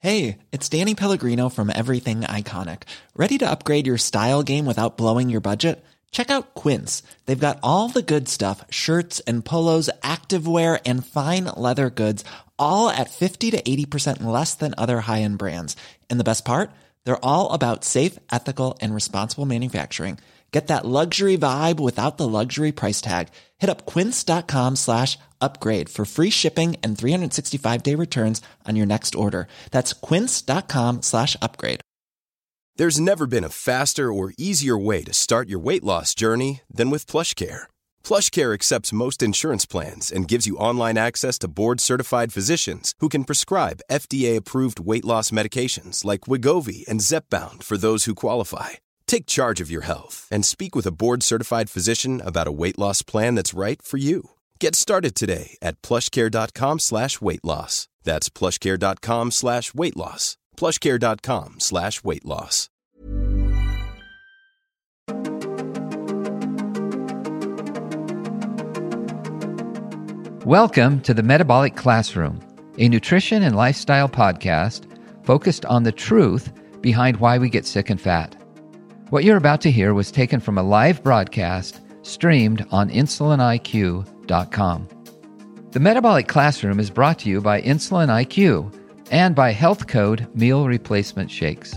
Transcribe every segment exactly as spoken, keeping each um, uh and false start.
Hey, it's Danny Pellegrino from Everything Iconic. Ready to upgrade your style game without blowing your budget? Check out Quince. They've got all the good stuff, shirts and polos, activewear, and fine leather goods, all at fifty to eighty percent less than other high-end brands. And the best part? They're all about safe, ethical, and responsible manufacturing. Get that luxury vibe without the luxury price tag. Hit up quince.com slash upgrade for free shipping and three sixty-five day returns on your next order. That's quince.com slash upgrade. There's never been a faster or easier way to start your weight loss journey than with PlushCare. PlushCare accepts most insurance plans and gives you online access to board-certified physicians who can prescribe F D A-approved weight loss medications like Wegovy and Zepbound for those who qualify. Take charge of your health and speak with a board-certified physician about a weight loss plan that's right for you. Get started today at plushcare.com slash weight loss. That's plushcare.com slash weight loss. plushcare.com slash weight loss. Welcome to the Metabolic Classroom, a nutrition and lifestyle podcast focused on the truth behind why we get sick and fat. What you're about to hear was taken from a live broadcast streamed on insulin I Q dot com. The Metabolic Classroom is brought to you by Insulin I Q and by Health Code Meal Replacement Shakes.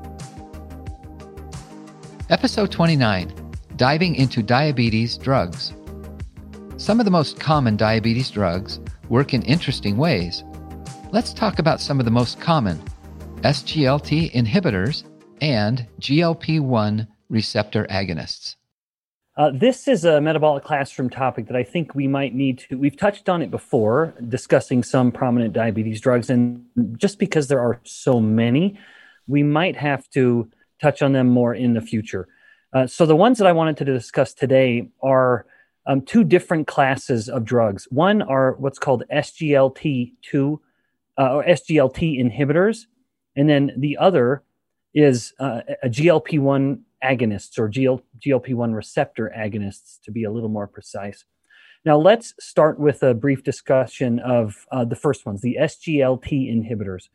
Episode twenty-nine, Diving into Diabetes Drugs. Some of the most common diabetes drugs work in interesting ways. Let's talk about some of the most common: S G L T inhibitors and G L P one receptor agonists. Uh, this is a metabolic classroom topic that I think we might need to, we've touched on it before, discussing some prominent diabetes drugs, and just because there are so many, we might have to touch on them more in the future. Uh, so the ones that I wanted to discuss today are um, two different classes of drugs. One are what's called S G L T two uh, or S G L T inhibitors, and then the other is uh, a G L P one agonists or G L P one receptor agonists, to be a little more precise. Now, let's start with a brief discussion of uh, the first ones, the S G L T inhibitors.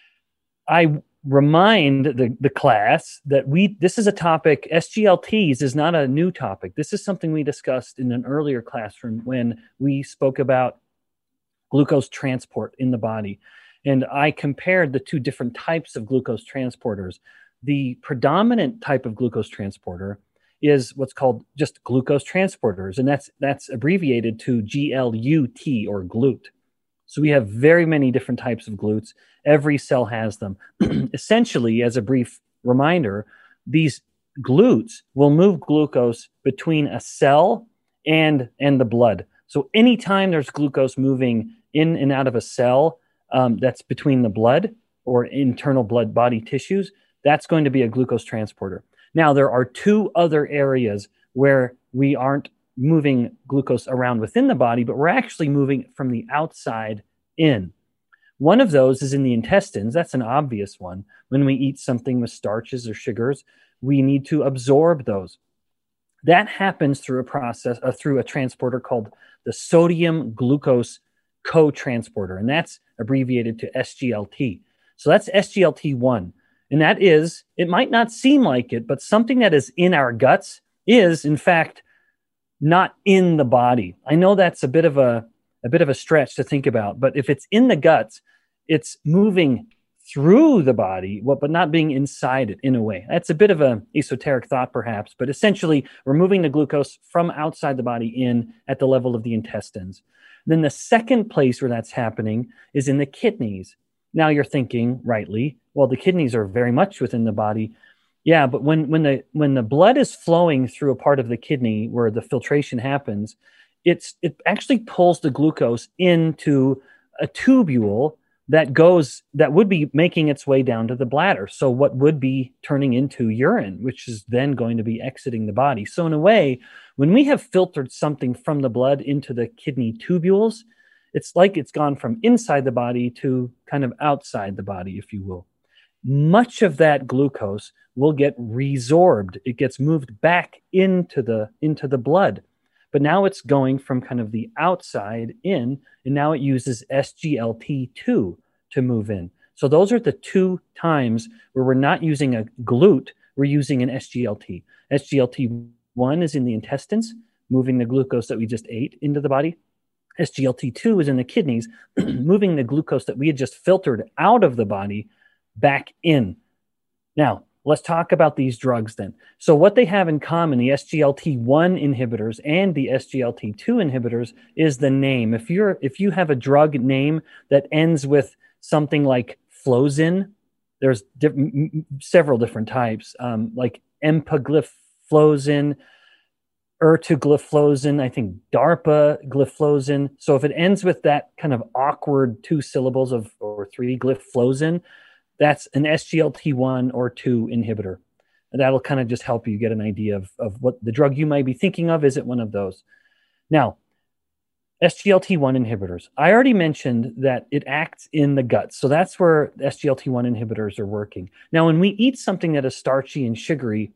I remind the, the class that we this is a topic, S G L Ts is not a new topic. This is something we discussed in an earlier classroom when we spoke about glucose transport in the body. And I compared the two different types of glucose transporters. The predominant type of glucose transporter is what's called just glucose transporters, and that's that's abbreviated to G L U T or GLUT. So we have very many different types of GLUTs. Every cell has them. Essentially, as a brief reminder, these GLUTs will move glucose between a cell and, and the blood. So anytime there's glucose moving in and out of a cell um, that's between the blood or internal blood body tissues, that's going to be a glucose transporter. Now, there are two other areas where we aren't moving glucose around within the body, but we're actually moving from the outside in. One of those is in the intestines. That's an obvious one. When we eat something with starches or sugars, we need to absorb those. That happens through a process, uh, through a transporter called the sodium glucose co-transporter, and that's abbreviated to S G L T. So that's S G L T one. And that is, it might not seem like it, but something that is in our guts is, in fact, not in the body. I know that's a bit of a, a bit of a stretch to think about, but if it's in the guts, it's moving through the body, well, but not being inside it in a way. That's a bit of an esoteric thought, perhaps, but essentially, we're moving the glucose from outside the body in at the level of the intestines. Then the second place where that's happening is in the kidneys. Now you're thinking, rightly, well, the kidneys are very much within the body. Yeah, but when when the when the blood is flowing through a part of the kidney where the filtration happens, it's it actually pulls the glucose into a tubule that goes that would be making its way down to the bladder. So what would be turning into urine, which is then going to be exiting the body. So in a way, when we have filtered something from the blood into the kidney tubules, it's like it's gone from inside the body to kind of outside the body, if you will. Much of that glucose will get resorbed. It gets moved back into the into the blood. But now it's going from kind of the outside in, and now it uses S G L T two to move in. So those are the two times where we're not using a GLUT, we're using an S G L T. S G L T one is in the intestines, moving the glucose that we just ate into the body. S G L T two is in the kidneys, moving the glucose that we had just filtered out of the body back in. Now, let's talk about these drugs then. So what they have in common, the S G L T one inhibitors and the S G L T two inhibitors, is the name. If you're if you have a drug name that ends with something like Flozin, there's diff- m- several different types, um, like empagliflozin, ertugliflozin, I think darpagliflozin. So if it ends with that kind of awkward two syllables of or three gliflozin, that's an S G L T one or two inhibitor. And that'll kind of just help you get an idea of, of what the drug you might be thinking of. Is it one of those? Now, S G L T one inhibitors. I already mentioned that it acts in the gut. So that's where S G L T one inhibitors are working. Now, when we eat something that is starchy and sugary,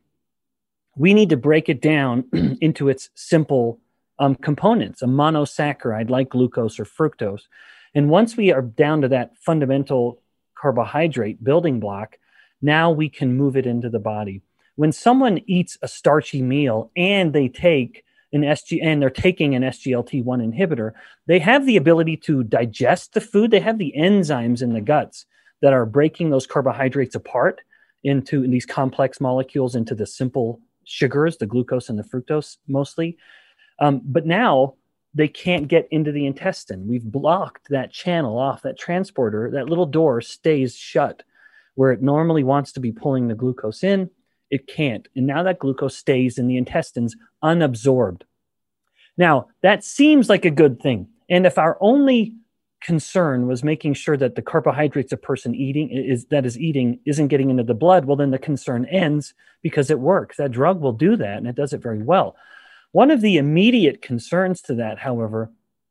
we need to break it down into its simple um, components, a monosaccharide like glucose or fructose. And once we are down to that fundamental carbohydrate building block, now we can move it into the body. When someone eats a starchy meal and they take an S G and they're taking an S G L T one inhibitor, they have the ability to digest the food. They have the enzymes in the guts that are breaking those carbohydrates apart into in these complex molecules into the simple sugars, the glucose and the fructose mostly. Um, but now they can't get into the intestine. We've blocked that channel off, that transporter, that little door stays shut where it normally wants to be pulling the glucose in. It can't. And now that glucose stays in the intestines unabsorbed. Now, that seems like a good thing. And if our only concern was making sure that the carbohydrates a person eating is that is eating isn't getting into the blood, well, then the concern ends because it works. That drug will do that, and it does it very well. One of the immediate concerns to that, however,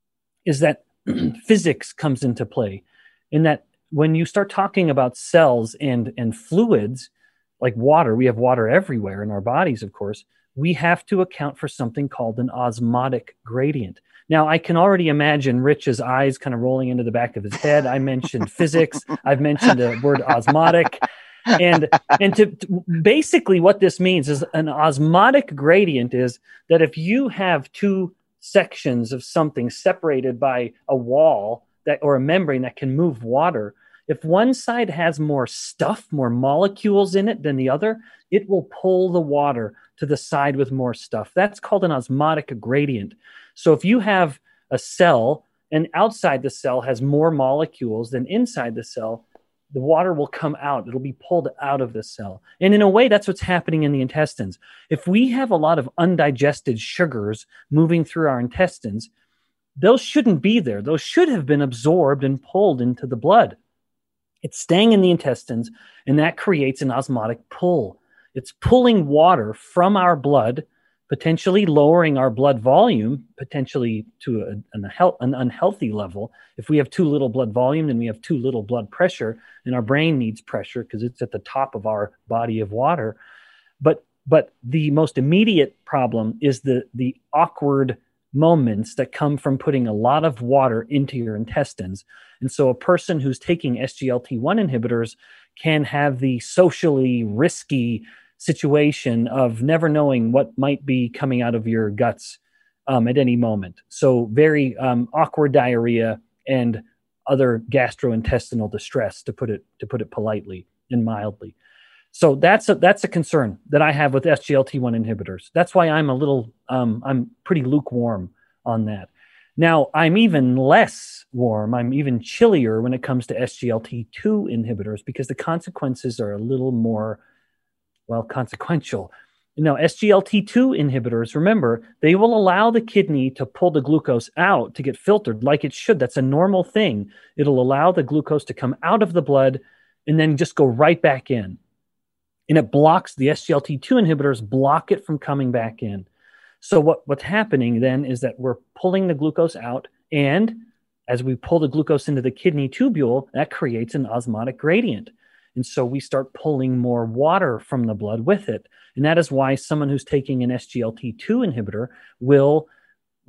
is that physics comes into play, in that when you start talking about cells and, and fluids, like water, we have water everywhere in our bodies, of course, we have to account for something called an osmotic gradient. Now, I can already imagine Rich's eyes kind of rolling into the back of his head. I mentioned physics. I've mentioned the word osmotic. And and to, to basically what this means is an osmotic gradient is that if you have two sections of something separated by a wall that or a membrane that can move water, if one side has more stuff, more molecules in it than the other, it will pull the water to the side with more stuff. That's called an osmotic gradient. So if you have a cell and outside the cell has more molecules than inside the cell, the water will come out. It'll be pulled out of the cell. And in a way, that's what's happening in the intestines. If we have a lot of undigested sugars moving through our intestines, those shouldn't be there. Those should have been absorbed and pulled into the blood. It's staying in the intestines, and that creates an osmotic pull. It's pulling water from our blood, potentially lowering our blood volume, potentially to a, an, an unhealthy level. If we have too little blood volume, then we have too little blood pressure, and our brain needs pressure because it's at the top of our body of water. But but the most immediate problem is the the awkward moments that come from putting a lot of water into your intestines. And so a person who's taking S G L T one inhibitors can have the socially risky situation of never knowing what might be coming out of your guts um, at any moment. So very um, awkward diarrhea and other gastrointestinal distress, to put it to put it politely and mildly. So that's a, that's a concern that I have with S G L T one inhibitors. That's why I'm a little, um, I'm pretty lukewarm on that. Now, I'm even less warm, I'm even chillier when it comes to S G L T two inhibitors because the consequences are a little more, well, consequential. Now, S G L T two inhibitors, remember, they will allow the kidney to pull the glucose out to get filtered like it should. That's a normal thing. It'll allow the glucose to come out of the blood and then just go right back in. And it blocks, the S G L T two inhibitors block it from coming back in. So what, what's happening then is that we're pulling the glucose out, and as we pull the glucose into the kidney tubule, that creates an osmotic gradient. And so we start pulling more water from the blood with it. And that is why someone who's taking an S G L T two inhibitor will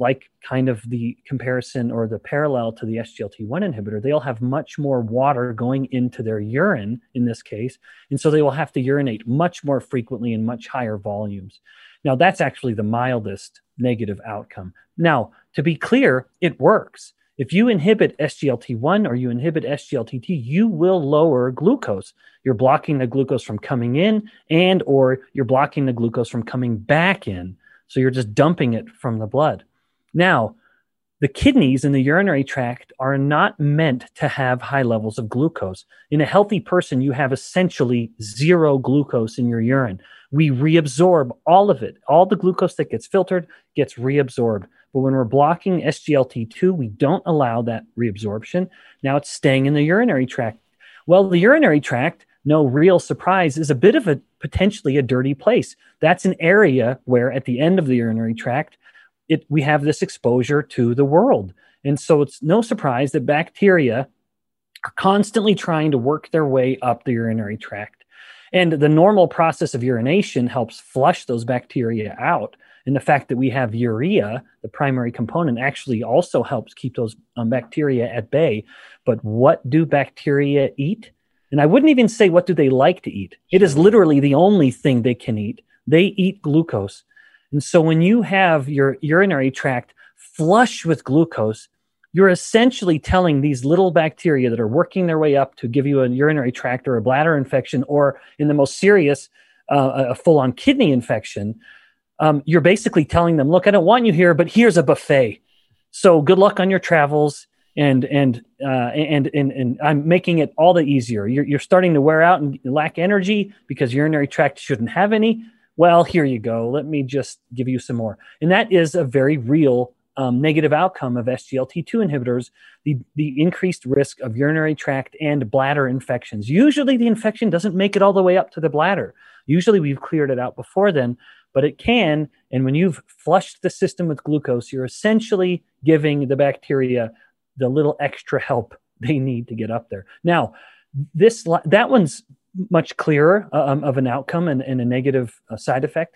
like kind of the comparison or the parallel to the S G L T one inhibitor, they'll have much more water going into their urine in this case. And so they will have to urinate much more frequently in much higher volumes. Now, that's actually the mildest negative outcome. Now, to be clear, it works. If you inhibit S G L T one or you inhibit S G L T two, you will lower glucose. You're blocking the glucose from coming in and or you're blocking the glucose from coming back in. So you're just dumping it from the blood. Now, the kidneys and the urinary tract are not meant to have high levels of glucose. In a healthy person, you have essentially zero glucose in your urine. We reabsorb all of it. All the glucose that gets filtered gets reabsorbed. But when we're blocking S G L T two, we don't allow that reabsorption. Now it's staying in the urinary tract. Well, the urinary tract, no real surprise, is a bit of a potentially a dirty place. That's an area where at the end of the urinary tract, it, we have this exposure to the world. And so it's no surprise that bacteria are constantly trying to work their way up the urinary tract. And the normal process of urination helps flush those bacteria out. And the fact that we have urea, the primary component, actually also helps keep those um, bacteria at bay. But what do bacteria eat? And I wouldn't even say what do they like to eat. It is literally the only thing they can eat. They eat glucose. And so when you have your urinary tract flush with glucose, you're essentially telling these little bacteria that are working their way up to give you a urinary tract or a bladder infection, or in the most serious, uh, a full-on kidney infection, um, you're basically telling them, look, I don't want you here, but here's a buffet. So good luck on your travels. And and uh, and and and I'm making it all the easier. You're you're starting to wear out and lack energy because urinary tract shouldn't have any. Well, here you go. Let me just give you some more. And that is a very real um, negative outcome of S G L T two inhibitors, the, the increased risk of urinary tract and bladder infections. Usually the infection doesn't make it all the way up to the bladder. Usually we've cleared it out before then, but it can. And when you've flushed the system with glucose, you're essentially giving the bacteria the little extra help they need to get up there. Now, this that one's much clearer um, of an outcome and, and a negative uh, side effect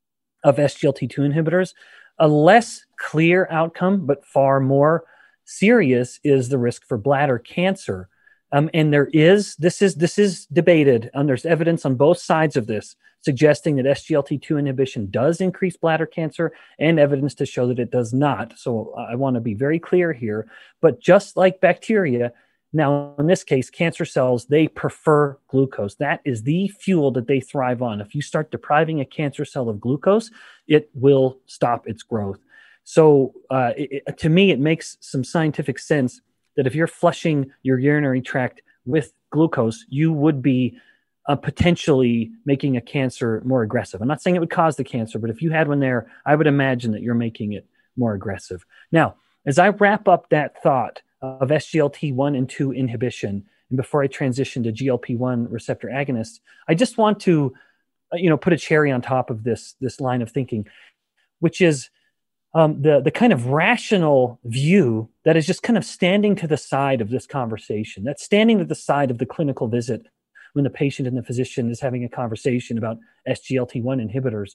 of S G L T two inhibitors. A less clear outcome, but far more serious, is the risk for bladder cancer. Um, and there is, this is this is debated, and there's evidence on both sides of this, suggesting that S G L T two inhibition does increase bladder cancer and evidence to show that it does not. So I want to be very clear here. But just like bacteria, now in this case, cancer cells, they prefer glucose. That is the fuel that they thrive on. If you start depriving a cancer cell of glucose, it will stop its growth. So uh, it, to me, it makes some scientific sense that if you're flushing your urinary tract with glucose, you would be uh, potentially making a cancer more aggressive. I'm not saying it would cause the cancer, but if you had one there, I would imagine that you're making it more aggressive. Now, as I wrap up that thought of S G L T one and two inhibition, and before I transition to G L P one receptor agonists, I just want to, uh, you know, put a cherry on top of this, this line of thinking, which is Um, the the kind of rational view that is just kind of standing to the side of this conversation, that's standing to the side of the clinical visit when the patient and the physician is having a conversation about S G L T one inhibitors.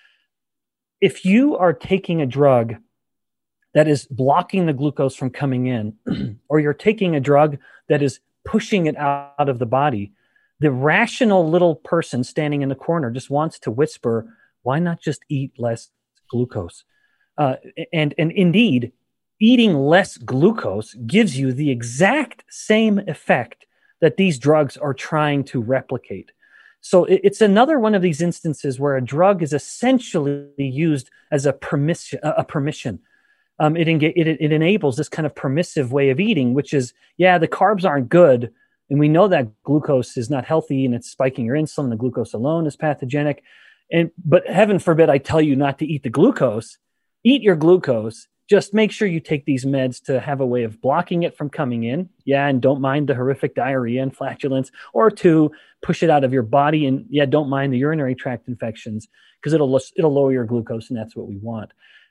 If you are taking a drug that is blocking the glucose from coming in, or you're taking a drug that is pushing it out of the body, the rational little person standing in the corner just wants to whisper, why not just eat less glucose? Uh, and, and indeed, eating less glucose gives you the exact same effect that these drugs are trying to replicate. So it, it's another one of these instances where a drug is essentially used as a permission. A permission. Um, it, enga- it, it enables this kind of permissive way of eating, which is, yeah, the carbs aren't good, and we know that glucose is not healthy, and it's spiking your insulin. The glucose alone is pathogenic. And but heaven forbid I tell you not to eat the glucose. Eat your glucose. Just make sure you take these meds to have a way of blocking it from coming in. Yeah, and don't mind the horrific diarrhea and flatulence. Or two, push it out of your body. And yeah, don't mind the urinary tract infections because it'll it'll lower your glucose, and that's what we want.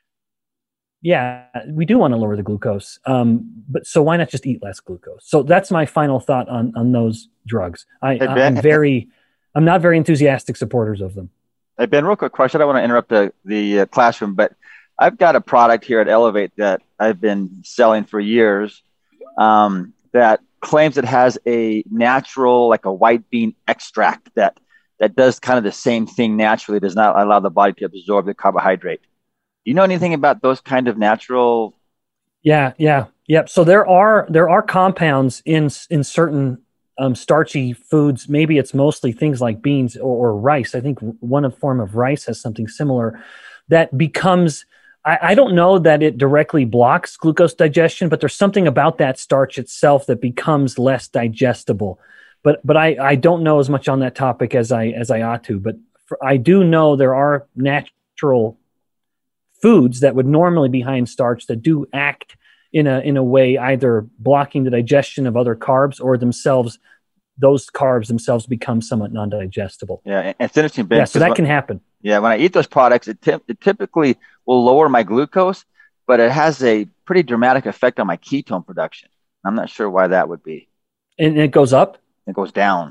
Yeah, we do want to lower the glucose. Um, but so why not just eat less glucose? So that's my final thought on on those drugs. I, hey, Ben, I'm very, I'm not very enthusiastic supporters of them. Hey Ben, real quick question. I don't want to interrupt the the uh, classroom, but I've got a product here at Elevate that I've been selling for years um, that claims it has a natural, like a white bean extract that that does kind of the same thing naturally, does not allow the body to absorb the carbohydrate. Do you know anything about those kind of natural? Yeah, yeah, yep. So there are there are compounds in in certain um, starchy foods. Maybe it's mostly things like beans or, or rice. I think one of form of rice has something similar that becomes. I, I don't know that it directly blocks glucose digestion, but there's something about that starch itself that becomes less digestible. But but I, I don't know as much on that topic as I as I ought to. But for, I do know there are natural foods that would normally be high in starch that do act in a in a way either blocking the digestion of other carbs or themselves, those carbs themselves become somewhat non-digestible. Yeah, and it's interesting, Ben. Yeah, so that when, can happen. Yeah, when I eat those products, it, t- it typically will lower my glucose, but it has a pretty dramatic effect on my ketone production. I'm not sure why that would be. And it goes up? It goes down.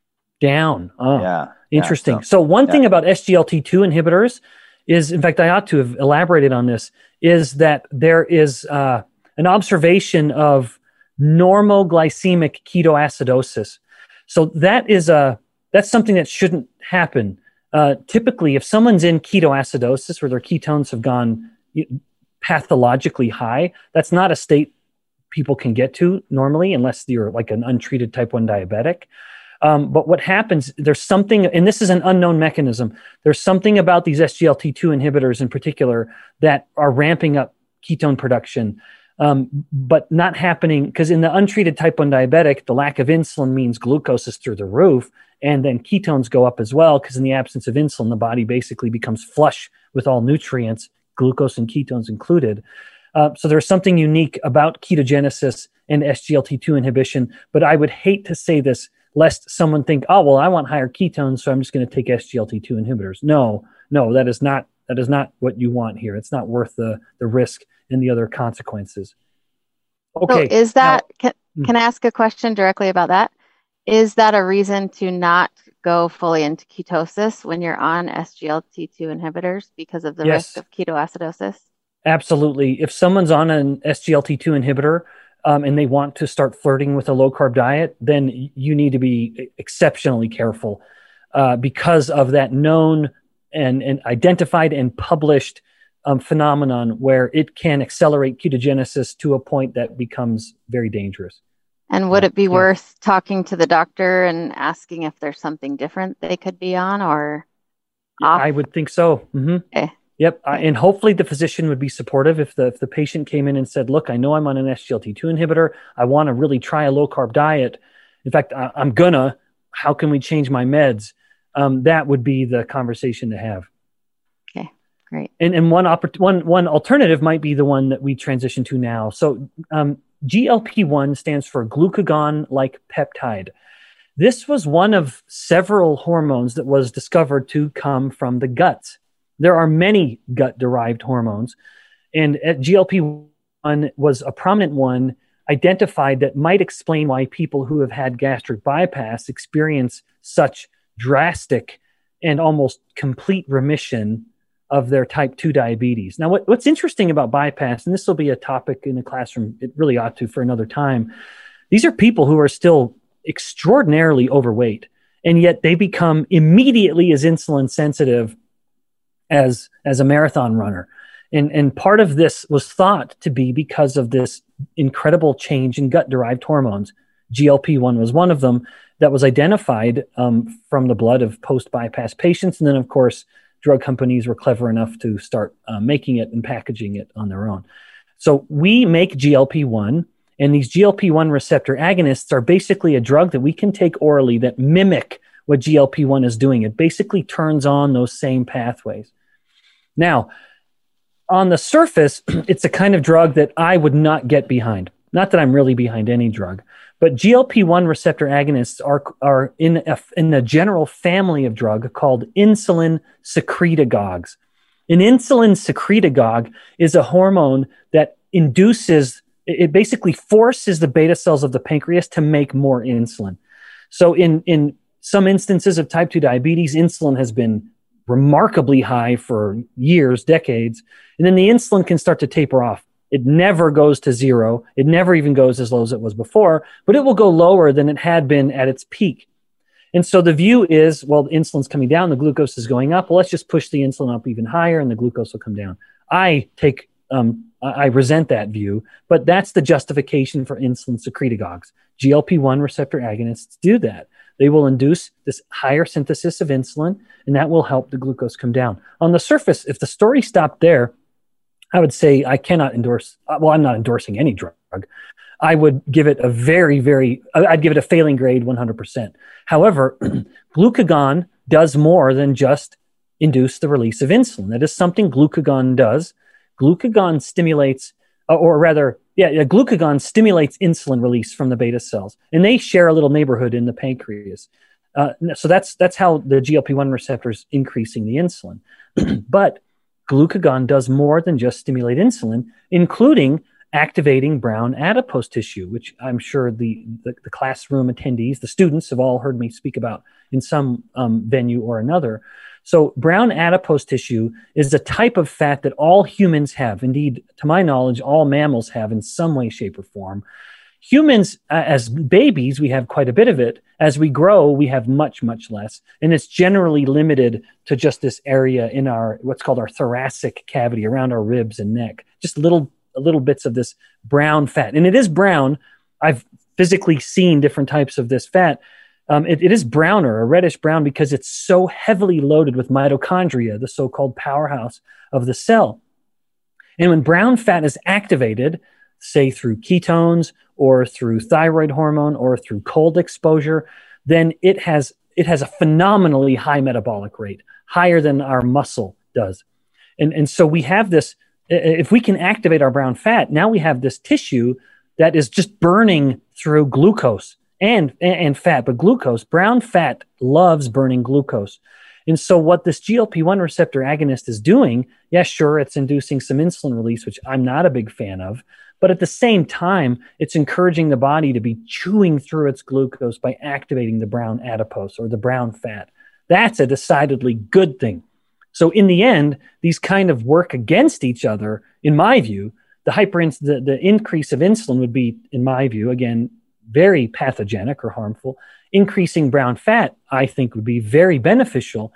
Down. Oh, yeah. Interesting. Yeah, so, so one yeah. thing about S G L T two inhibitors is, in fact, I ought to have elaborated on this, is that there is uh, an observation of normoglycemic ketoacidosis. So that is a that's something that shouldn't happen. Uh, typically, if someone's in ketoacidosis where their ketones have gone pathologically high, that's not a state people can get to normally unless you're like an untreated type one diabetic. Um, but what happens, there's something, and this is an unknown mechanism, there's something about these S G L T two inhibitors in particular that are ramping up ketone production, um, but not happening, because in the untreated type one diabetic, the lack of insulin means glucose is through the roof, and then ketones go up as well, because in the absence of insulin, the body basically becomes flush with all nutrients, glucose and ketones included. Uh, so there's something unique about ketogenesis and S G L T two inhibition, but I would hate to say this lest someone think, oh, well, I want higher ketones, so I'm just going to take S G L T two inhibitors. No, no, that is not that is not what you want here. It's not worth the the risk and the other consequences. Okay. So is that, now, can, can I ask a question directly about that? Is that a reason to not go fully into ketosis when you're on S G L T two inhibitors because of the yes, risk of ketoacidosis? Absolutely. If someone's on an S G L T two inhibitor, Um, and they want to start flirting with a low-carb diet, then you need to be exceptionally careful uh, because of that known and, and identified and published um, phenomenon where it can accelerate ketogenesis to a point that becomes very dangerous. And would yeah. it be yeah. worth talking to the doctor and asking if there's something different they could be on or off? I would think so. Mm-hmm. Okay. Yep. Uh, and hopefully the physician would be supportive if the if the patient came in and said, look, I know I'm on an S G L T two inhibitor. I want to really try a low carb diet. In fact, I, I'm gonna, how can we change my meds? Um, that would be the conversation to have. Okay, great. And and one, oppor- one, one alternative might be the one that we transition to now. So um, G L P one stands for glucagon-like peptide. This was one of several hormones that was discovered to come from the gut. There are many gut-derived hormones, and G L P one was a prominent one identified that might explain why people who have had gastric bypass experience such drastic and almost complete remission of their type two diabetes. Now, what, what's interesting about bypass, and this will be a topic in the classroom, it really ought to for another time, these are people who are still extraordinarily overweight, and yet they become immediately as insulin sensitive as as a marathon runner. And and part of this was thought to be because of this incredible change in gut-derived hormones. G L P one was one of them that was identified um, from the blood of post-bypass patients. And then, of course, drug companies were clever enough to start uh, making it and packaging it on their own. So we make G L P one, and these G L P one receptor agonists are basically a drug that we can take orally that mimic what G L P one is doing. It basically turns on those same pathways. Now, on the surface, it's a kind of drug that I would not get behind. Not that I'm really behind any drug, but G L P one receptor agonists are, are in, a, in a general family of drug called insulin secretagogues. An insulin secretagogue is a hormone that induces, it basically forces the beta cells of the pancreas to make more insulin. So in, in some instances of type two diabetes, insulin has been remarkably high for years, decades, and then the insulin can start to taper off. It never goes to zero. It never even goes as low as it was before, but it will go lower than it had been at its peak. And so the view is, well, the insulin's coming down, the glucose is going up. Well, let's just push the insulin up even higher and the glucose will come down. I take, um, I resent that view, but that's the justification for insulin secretagogues. G L P one receptor agonists do that. They will induce this higher synthesis of insulin, and that will help the glucose come down. On the surface, if the story stopped there, I would say I cannot endorse, well, I'm not endorsing any drug. I would give it a very, very, I'd give it a failing grade one hundred percent. However, glucagon does more than just induce the release of insulin. That is something glucagon does. Glucagon stimulates, or rather, yeah, yeah, glucagon stimulates insulin release from the beta cells, and they share a little neighborhood in the pancreas. Uh, so that's that's how the G L P one receptor is increasing the insulin. But glucagon does more than just stimulate insulin, including activating brown adipose tissue, which I'm sure the, the, the classroom attendees, the students, have all heard me speak about in some um, venue or another. So brown adipose tissue is a type of fat that all humans have. Indeed, to my knowledge, all mammals have in some way, shape, or form. Humans, uh, as babies, we have quite a bit of it. As we grow, we have much, much less. And it's generally limited to just this area in our, what's called our thoracic cavity, around our ribs and neck. Just little, little bits of this brown fat. And it is brown. I've physically seen different types of this fat. Um, it, it is browner, a reddish brown, because it's so heavily loaded with mitochondria, the so-called powerhouse of the cell. And when brown fat is activated, say through ketones or through thyroid hormone or through cold exposure, then it has it has a phenomenally high metabolic rate, higher than our muscle does. And, and so we have this, if we can activate our brown fat, now we have this tissue that is just burning through glucose and, and fat, but glucose, brown fat loves burning glucose. And so what this G L P one receptor agonist is doing, yeah, sure, it's inducing some insulin release, which I'm not a big fan of. But at the same time, it's encouraging the body to be chewing through its glucose by activating the brown adipose or the brown fat. That's a decidedly good thing. So in the end, these kind of work against each other, in my view. The hyper the, the increase of insulin would be, in my view, again, very pathogenic or harmful. Increasing brown fat, I think, would be very beneficial.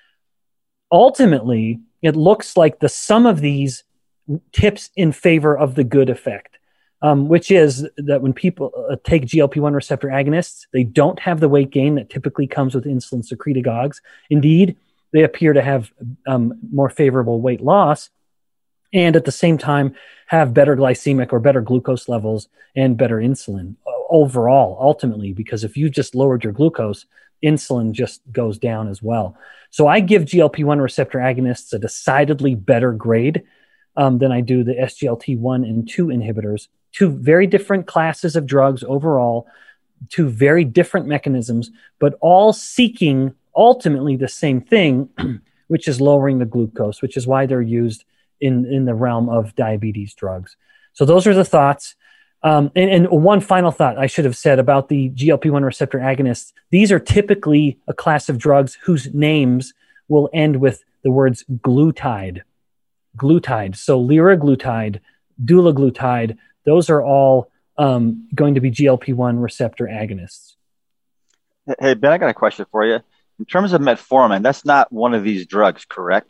Ultimately, it looks like the sum of these tips in favor of the good effect, um, which is that when people uh, take G L P one receptor agonists, they don't have the weight gain that typically comes with insulin secretagogues. Indeed, they appear to have um, more favorable weight loss, and at the same time have better glycemic or better glucose levels and better insulin overall, ultimately, because if you've just lowered your glucose, insulin just goes down as well. So I give G L P one receptor agonists a decidedly better grade Um, than I do the S G L T one and two inhibitors. Two very different classes of drugs overall, two very different mechanisms, but all seeking ultimately the same thing, which is lowering the glucose, which is why they're used in, in the realm of diabetes drugs. So those are the thoughts. Um, and, and one final thought I should have said about the G L P one receptor agonists. These are typically a class of drugs whose names will end with the words glutide. Glutide. So liraglutide, dulaglutide, those are all um, going to be G L P one receptor agonists. Hey, Ben, I got a question for you. In terms of metformin, that's not one of these drugs, correct?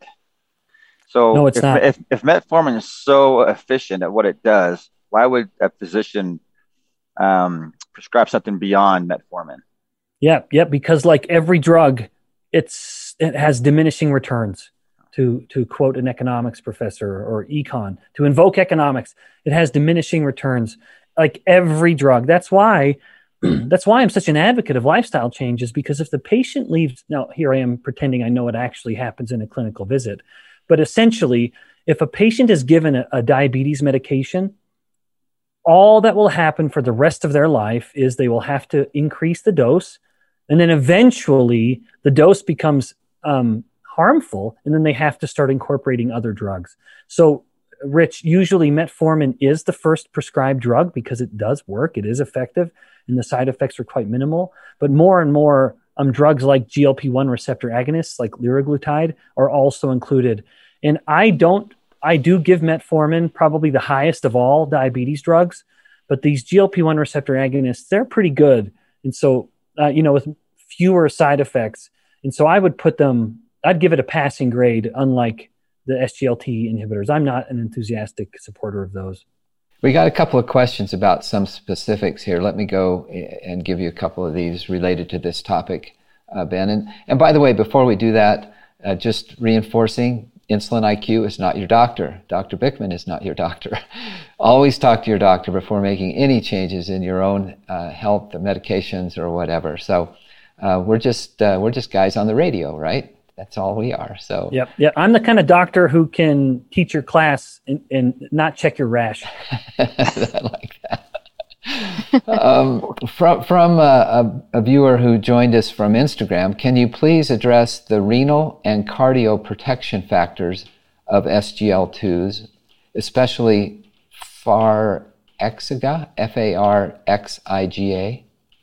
So no, it's if, not. If, if metformin is so efficient at what it does, why would a physician um, prescribe something beyond metformin? Yeah, yeah, because like every drug, it's it has diminishing returns. To, to quote an economics professor or econ, to invoke economics, it has diminishing returns, like every drug. That's why, that's why I'm such an advocate of lifestyle changes, because if the patient leaves, now here I am pretending I know what actually happens in a clinical visit, but essentially, if a patient is given a, a diabetes medication, all that will happen for the rest of their life is they will have to increase the dose, and then eventually the dose becomes um, harmful, and then they have to start incorporating other drugs. So, Rich, usually metformin is the first prescribed drug because it does work, it is effective, and the side effects are quite minimal. But more and more um, drugs like G L P one receptor agonists, like liraglutide, are also included. And I don't, I do give metformin, probably the highest of all diabetes drugs, but these G L P one receptor agonists, they're pretty good. And so, uh, you know, with fewer side effects. And so I would put them, I'd give it a passing grade, unlike the S G L T inhibitors. I'm not an enthusiastic supporter of those. We got a couple of questions about some specifics here. Let me go and give you a couple of these related to this topic, uh, Ben. And, and by the way, before we do that, uh, just reinforcing, Insulin I Q is not your doctor. Doctor Bickman is not your doctor. Always talk to your doctor before making any changes in your own uh, health or medications or whatever. So uh, we're just uh, we're just guys on the radio, right? That's all we are. So yep, yeah. I'm the kind of doctor who can teach your class and, and not check your rash. I like that. um, from from a, a, a viewer who joined us from Instagram, can you please address the renal and cardio protection factors of S G L twos, especially Farxiga, F A R X I G A?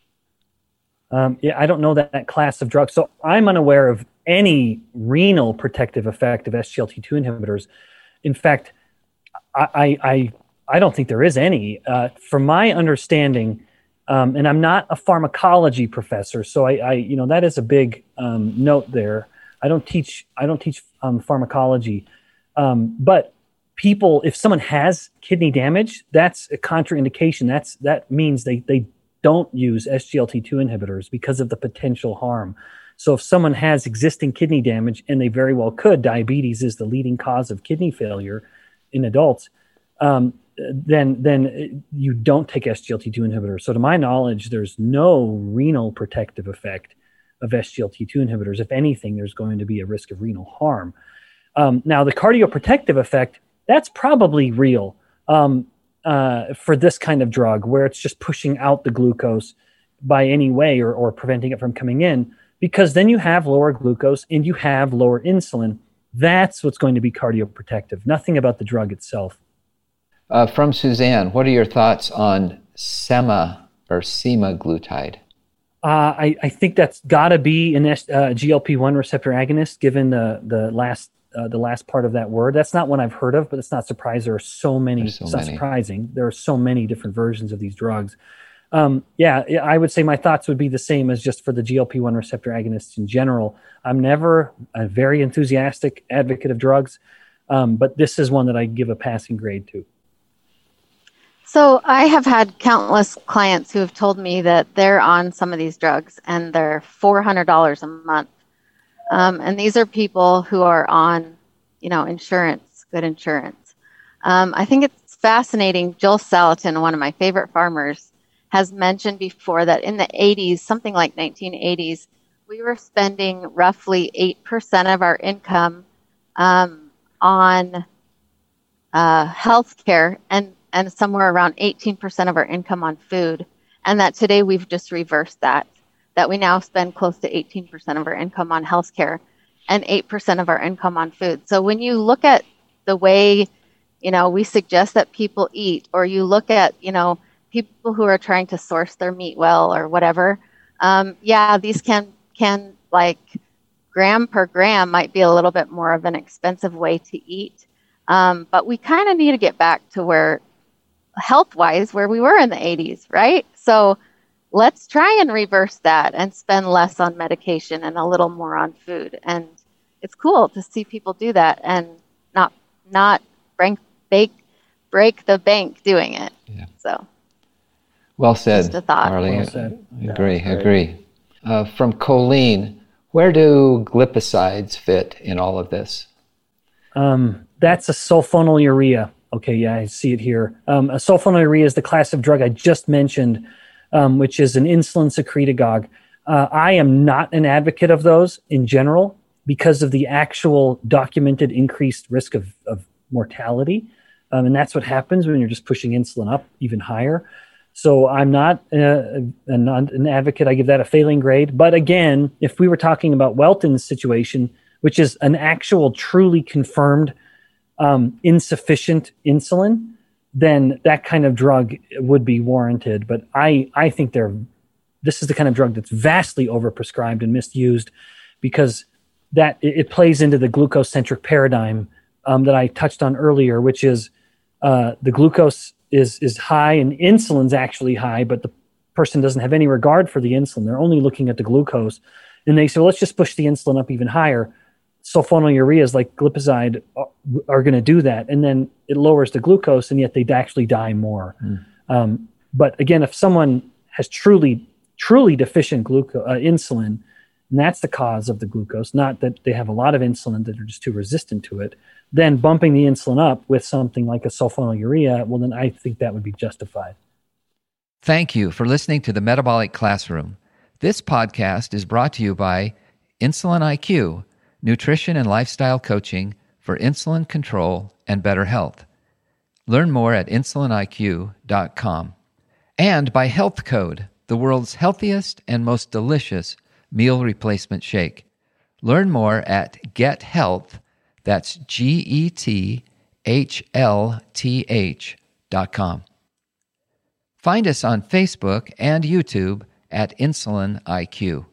Um, yeah, I don't know that, that class of drugs, so I'm unaware of any renal protective effect of S G L T two inhibitors. In fact, I I, I don't think there is any. Uh, from my understanding, um, and I'm not a pharmacology professor, so I, I you know that is a big um, note there. I don't teach I don't teach um, pharmacology, um, but people, if someone has kidney damage, that's a contraindication. That's that means they they don't use S G L T two inhibitors because of the potential harm. So if someone has existing kidney damage, and they very well could, diabetes is the leading cause of kidney failure in adults, um, then then you don't take S G L T two inhibitors. So to my knowledge, there's no renal protective effect of S G L T two inhibitors. If anything, there's going to be a risk of renal harm. Um, now, the cardioprotective effect, that's probably real um, uh, for this kind of drug, where it's just pushing out the glucose by any way, or, or preventing it from coming in. Because then you have lower glucose and you have lower insulin. That's what's going to be cardioprotective. Nothing about the drug itself. Uh, from Suzanne, what are your thoughts on sema or semaglutide? Uh, I, I think that's got to be an uh, G L P one receptor agonist, given the the last uh, the last part of that word. That's not one I've heard of, but it's not surprised. There are so many. So it's many. not surprising. There are so many different versions of these drugs. Um, yeah, I would say my thoughts would be the same as just for the G L P one receptor agonists in general. I'm never a very enthusiastic advocate of drugs, um, but this is one that I give a passing grade to. So I have had countless clients who have told me that they're on some of these drugs and they're four hundred dollars a month. Um, and these are people who are on, you know, insurance, good insurance. Um, I think it's fascinating. Joel Salatin, one of my favorite farmers, has mentioned before that in the eighties, something like nineteen eighties, we were spending roughly eight percent of our income um, on uh, healthcare and, and somewhere around eighteen percent of our income on food. And that today we've just reversed that, that we now spend close to eighteen percent of our income on healthcare and eight percent of our income on food. So when you look at the way, you know, we suggest that people eat, or you look at, you know, people who are trying to source their meat well or whatever, um, yeah, these can, can like gram per gram might be a little bit more of an expensive way to eat. Um, but we kind of need to get back to where, health-wise, where we were in the eighties, right? So let's try and reverse that and spend less on medication and a little more on food. And it's cool to see people do that and not not break, break, break the bank doing it. Yeah. So. Well said, Just a thought. Marley. Well said. Agree, Yeah, agree. Uh, from Colleen, where do glipicides fit in all of this? Um, that's a sulfonylurea. Okay, yeah, I see it here. Um, a sulfonylurea is the class of drug I just mentioned, um, which is an insulin secretagogue. Uh, I am not an advocate of those in general because of the actual documented increased risk of, of mortality. Um, and that's what happens when you're just pushing insulin up even higher. So I'm not uh, a, not an advocate. I give that a failing grade. But again, if we were talking about Welton's situation, which is an actual truly confirmed um, insufficient insulin, then that kind of drug would be warranted. But I, I think they're this is the kind of drug that's vastly overprescribed and misused because that it, it plays into the glucose-centric paradigm um, that I touched on earlier, which is uh, the glucose is is high and insulin's actually high, but the person doesn't have any regard for the insulin. They're only looking at the glucose. And they say, well, let's just push the insulin up even higher. Sulfonylureas like glipizide are, are going to do that. And then it lowers the glucose, and yet they'd actually die more. Mm. Um, but again, if someone has truly, truly deficient glucose, uh, insulin, and that's the cause of the glucose, not that they have a lot of insulin that are just too resistant to it, then bumping the insulin up with something like a sulfonylurea, well, then I think that would be justified. Thank you for listening to the Metabolic Classroom. This podcast is brought to you by Insulin I Q, nutrition and lifestyle coaching for insulin control and better health. Learn more at insulin I Q dot com. And by Health Code, the world's healthiest and most delicious meal replacement shake. Learn more at Get Health, that's G E T H L T H dot com. Find us on Facebook and YouTube at Insulin I Q.